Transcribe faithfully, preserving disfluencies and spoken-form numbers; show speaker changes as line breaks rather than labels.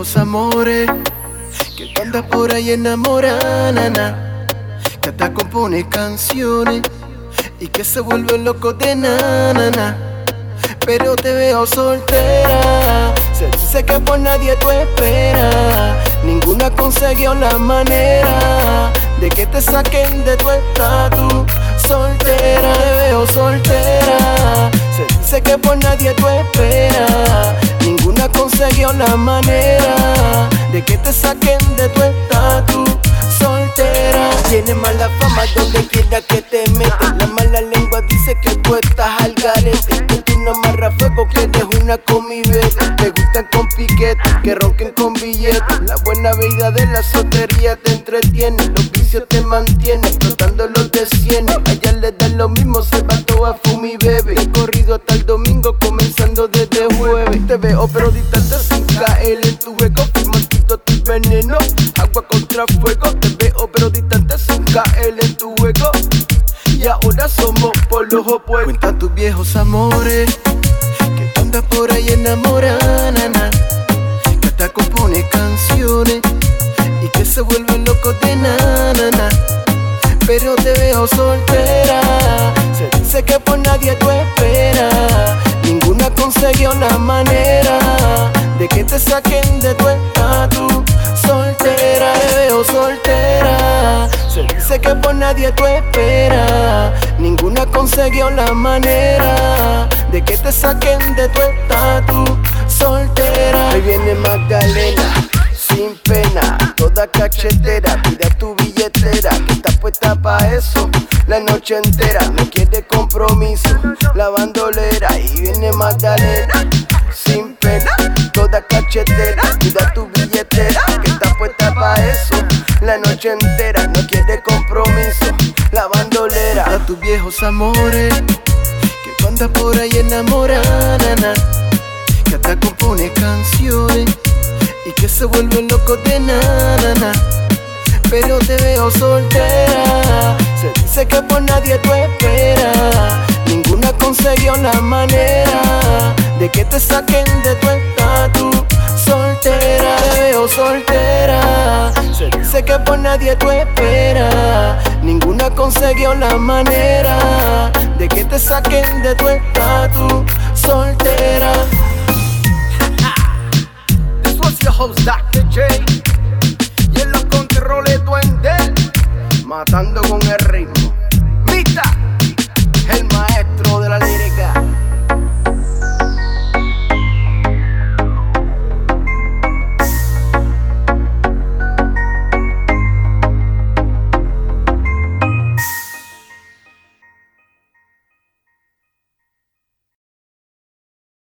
viejos amores, que tú andas por ahí enamorada, nana, que hasta compone canciones y que se vuelve loco de nana. Pero te veo soltera, se dice que por nadie tú esperas. Ninguna consiguió la manera de que te saquen de tu estatus. Soltera, te veo soltera, se dice que por nadie tú esperas. Ninguna consiguió la manera de que te saquen de tu estatus. Soltera, tiene mala fama donde quiera que te metes. La mala lengua dice que tú estás al garete, que tú no amarras fuego, que eres una comibete. Te gustan con piquetes, que ronquen con billetes. La buena vida de la soltería te entretiene, los vicios te mantienen, explotando los de cienes. A ella le da lo mismo, se va todo a fumi bebe. He corrido hasta el domingo, comenzando desde jueves. Te veo pero distante sin caer en tu juego, firmantito tu veneno, agua contra fuego. Te veo pero distante sin caer en tu juego, y ahora somos por los opuestos. Cuenta tus viejos amores, que tú andas por ahí enamorada, nana, que hasta compone canciones y que se vuelve loco de nana. Pero te veo soltera, se dice que por nadie tú esperas. Ninguna consiguió la manera de que te saquen de tu estatus. Soltera, te veo soltera, se dice que por nadie tú esperas. Ninguna consiguió la manera de que te saquen de tu estatus. Soltera, ahí viene Magdalena, sin pena, toda cachetera. Mira tu billetera, que está puesta pa' eso la noche entera. No quiere compromiso, la bandolera. Ahí viene Magdalena, sin pena, toda cachetera. Mira tu billetera, que está puesta pa' eso la noche entera. No quiere compromiso, la bandolera. A tus viejos amores, que tú andas por ahí enamorada, nana, que hasta compone canciones y que se vuelve loco de nana. Pero te veo soltera, se dice que por nadie tú esperas. Ninguna consiguió la manera de que te saquen de tu estatus. Soltera, te veo soltera, se dice que por nadie tú esperas. Ninguna consiguió la manera de que te saquen de tu estatus. Soltera. This was your host, doctor J, y en los controles Duende, matando con el ritmo.